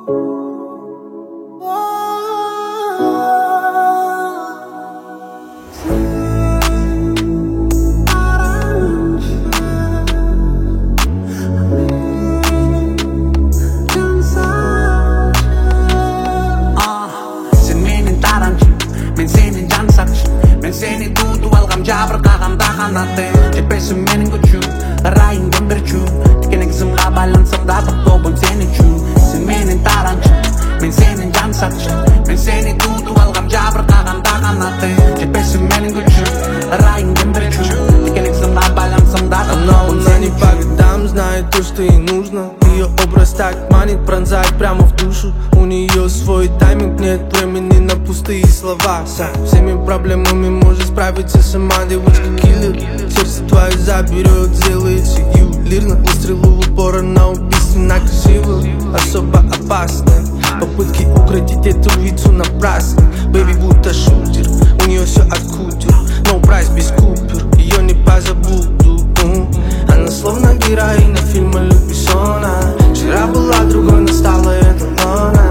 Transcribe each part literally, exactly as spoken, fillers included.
Men seni tutup algam жабыркаганда гана тең жетпесим менин күчүм ырайыңдын бир чүп тикенек сымга байлансам да токтобойм сен үчүн сен менин таранчым мен сенин жан сакчым мен сени тутуп алгам жабыркаганда гана тең жетпесим менин күчүм ырайыңдын бир чүп тикенек сымга байлансам да токтобойм сен не по годам знает то, что ей нужно. Ее образ так манит, пронзает прямо в душу. У нее свой тайминг, нет времени на пустые слова. Со всеми проблемами может справиться сама девочка киллер. Сердце твое заберет, сделает все ювелирно. Выстрелу в упор, она убийственно красивая, особо опасная. Попытки укротить эту вицу напрасно. Бэби будто шутер, у нее все от кутер. No price без купюр, ее не позабуду. Она словно героиня фильма Люк Бессона. Вчера была другой, но стала это она.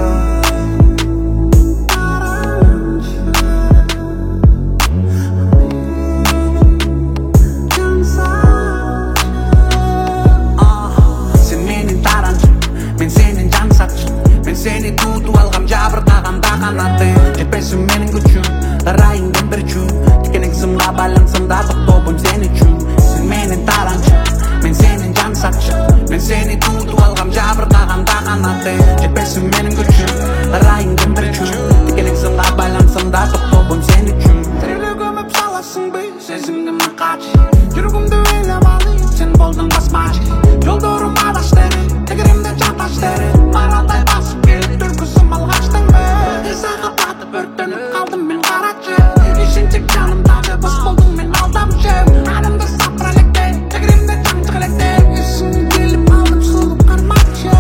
Сен менин таранчым, мен сенин жан сакчым. Мен сени тутуп алгам жабыркаганда гана тең жетпесим менин күчүм ырайыңдын бир чүп тикенек сымга байлансам да токтобойм сен үчүн сен менин таранчым мен сенин жан сакчым мен сени тутуп алгам жабыркаганда гана тең жетпесим менин күчүм ырайыңдын бир чүп тикенек сымга байлансам да токтобойм сен үчүн тирүүлүгүмө саласыңбы сезимди макачы жүрөгүмдү ыйлап алып сен болдуң басмачы жолдорум адаш дери тегеримде жаташ дери маралдай басып келип түркүсүм алгачтыңбы сага батып өрттөнүп калдым мен карачы ишинчек жанымдагы бос болдуң мен алдамчы анымды сапыра электе тегеримде жамчык электе эсиңе келип алып сулуп кармакчы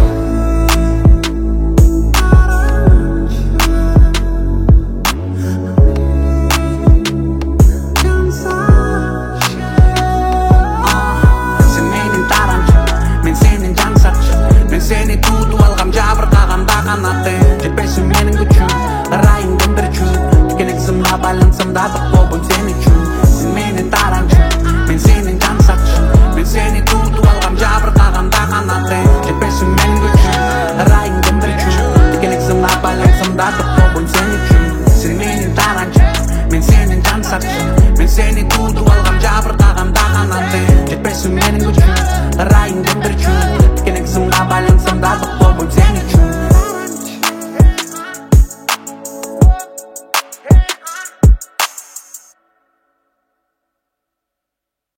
сен менин таранчым мен сенин жан сакчым мен сени тутуп алгам жабыркаганда гана тең